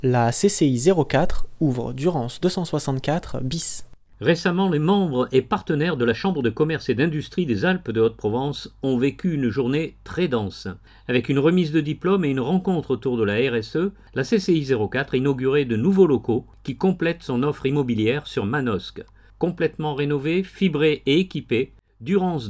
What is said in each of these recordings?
La CCI 04 ouvre Durance 264 bis. Récemment, les membres et partenaires de la Chambre de commerce et d'industrie des Alpes de Haute-Provence ont vécu une journée très dense. Avec une remise de diplôme et une rencontre autour de la RSE, la CCI 04 a inauguré de nouveaux locaux qui complètent son offre immobilière sur Manosque. Complètement rénové, fibré et équipé, Durance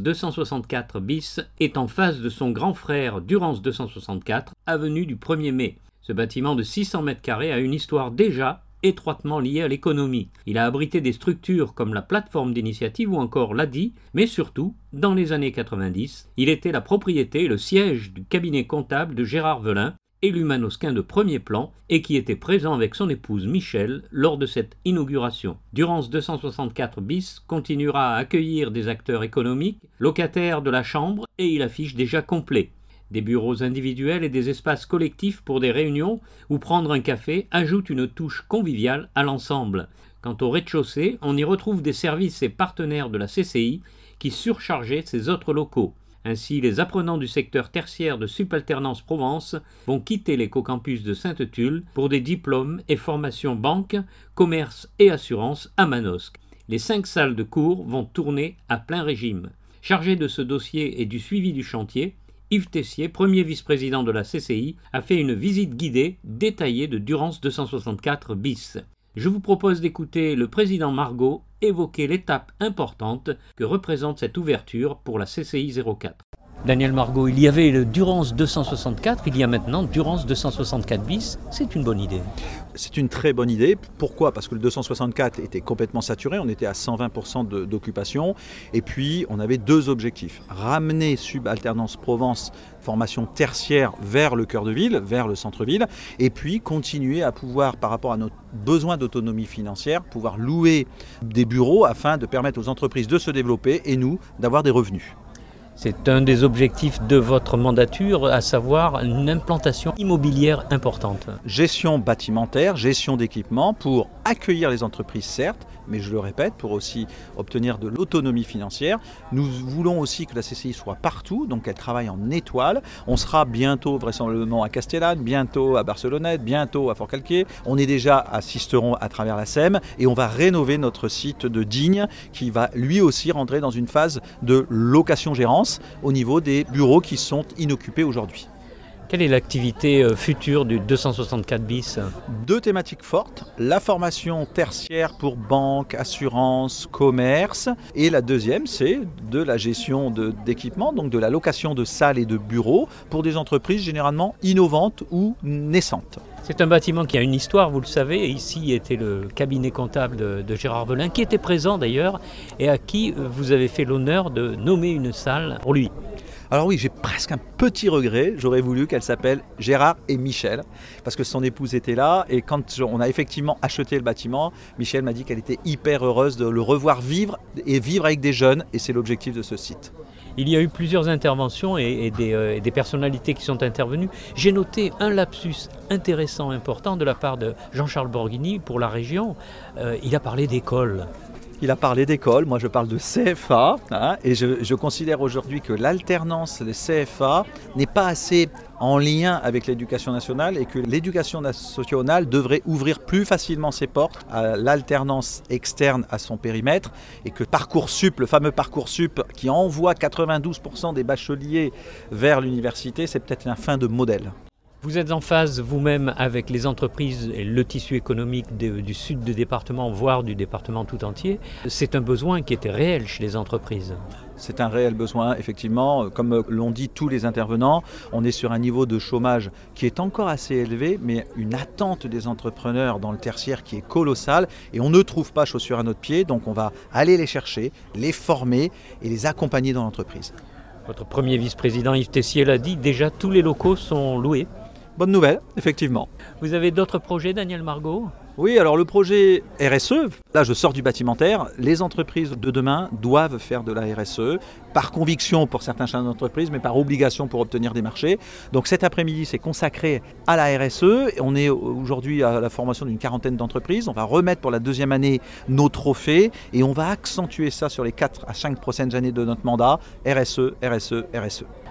264 bis est en face de son grand frère Durance 264, avenue du 1er mai. Ce bâtiment de 600 m² a une histoire déjà étroitement liée à l'économie. Il a abrité des structures comme la plateforme d'initiative ou encore l'ADI, mais surtout, dans les années 90, il était la propriété et le siège du cabinet comptable de Gérard Velin, élu manosquin de premier plan et qui était présent avec son épouse Michel lors de cette inauguration. Durance 264 bis continuera à accueillir des acteurs économiques, locataires de la chambre, et il affiche déjà complet. Des bureaux individuels et des espaces collectifs pour des réunions ou prendre un café ajoutent une touche conviviale à l'ensemble. Quant au rez-de-chaussée, on y retrouve des services et partenaires de la CCI qui surchargeaient ces autres locaux. Ainsi, les apprenants du secteur tertiaire de Subalternance Provence vont quitter l'écocampus de Sainte-Tulle pour des diplômes et formations banque, commerce et assurance à Manosque. Les 5 salles de cours vont tourner à plein régime. Chargé de ce dossier et du suivi du chantier, Yves Tessier, premier vice-président de la CCI, a fait une visite guidée détaillée de Durance 264 bis. Je vous propose d'écouter le président Margot évoquer l'étape importante que représente cette ouverture pour la CCI 04. Daniel Margot, il y avait le Durance 264, il y a maintenant Durance 264 bis. C'est une bonne idée. C'est une très bonne idée. Pourquoi ? Parce que le 264 était complètement saturé, on était à 120% d'occupation. Et puis, on avait 2 objectifs. Ramener Subalternance Provence, formation tertiaire, vers le cœur de ville, vers le centre-ville. Et puis, continuer à pouvoir, par rapport à notre besoin d'autonomie financière, pouvoir louer des bureaux afin de permettre aux entreprises de se développer et nous, d'avoir des revenus. C'est un des objectifs de votre mandature, à savoir une implantation immobilière importante. Gestion bâtimentaire, gestion d'équipement pour accueillir les entreprises, certes, mais je le répète, pour aussi obtenir de l'autonomie financière. Nous voulons aussi que la CCI soit partout, donc qu'elle travaille en étoile. On sera bientôt vraisemblablement à Castellane, bientôt à Barcelonnette, bientôt à Forcalquier. On est déjà à Sisteron à travers la SEM et on va rénover notre site de Digne qui va lui aussi rentrer dans une phase de location-gérance au niveau des bureaux qui sont inoccupés aujourd'hui. Quelle est l'activité future du 264 bis ? 2 thématiques fortes, la formation tertiaire pour banque, assurance, commerce, et la deuxième c'est de la gestion d'équipements, donc de la location de salles et de bureaux pour des entreprises généralement innovantes ou naissantes. C'est un bâtiment qui a une histoire, vous le savez, et ici était le cabinet comptable de Gérard Velin, qui était présent d'ailleurs, et à qui vous avez fait l'honneur de nommer une salle pour lui. Alors oui, j'ai presque un petit regret, j'aurais voulu qu'elle s'appelle Gérard et Michel, parce que son épouse était là, et quand on a effectivement acheté le bâtiment, Michel m'a dit qu'elle était hyper heureuse de le revoir vivre, et vivre avec des jeunes, et c'est l'objectif de ce site. Il y a eu plusieurs interventions et des personnalités qui sont intervenues. J'ai noté un lapsus intéressant, important de la part de Jean-Charles Borghini pour la région. Il a parlé d'école. Il a parlé d'école, moi je parle de CFA, et je considère aujourd'hui que l'alternance, les CFA, n'est pas assez en lien avec l'éducation nationale et que l'éducation nationale devrait ouvrir plus facilement ses portes à l'alternance externe à son périmètre et que Parcoursup, le fameux Parcoursup qui envoie 92% des bacheliers vers l'université, c'est peut-être la fin de modèle. Vous êtes en phase vous-même avec les entreprises et le tissu économique du sud du département, voire du département tout entier. C'est un besoin qui était réel chez les entreprises. C'est un réel besoin, effectivement. Comme l'ont dit tous les intervenants, on est sur un niveau de chômage qui est encore assez élevé, mais une attente des entrepreneurs dans le tertiaire qui est colossale et on ne trouve pas chaussures à notre pied, donc on va aller les chercher, les former et les accompagner dans l'entreprise. Votre premier vice-président Yves Tessier l'a dit, déjà tous les locaux sont loués. Bonne nouvelle, effectivement. Vous avez d'autres projets, Daniel Margot ? Oui, alors le projet RSE, là je sors du bâtimentaire, les entreprises de demain doivent faire de la RSE, par conviction pour certains chefs d'entreprise, mais par obligation pour obtenir des marchés. Donc cet après-midi, c'est consacré à la RSE. On est aujourd'hui à la formation d'une 40aine d'entreprises. On va remettre pour la 2e année nos trophées et on va accentuer ça sur les 4 à 5 prochaines années de notre mandat. RSE, RSE, RSE.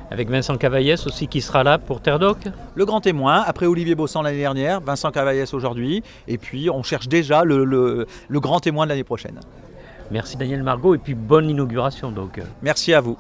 Avec Vincent Cavaillès aussi qui sera là pour Terre Doc. Le grand témoin, après Olivier Bossan l'année dernière, Vincent Cavaillès aujourd'hui, et puis on cherche déjà le grand témoin de l'année prochaine. Merci Daniel Margot et puis bonne inauguration donc. Merci à vous.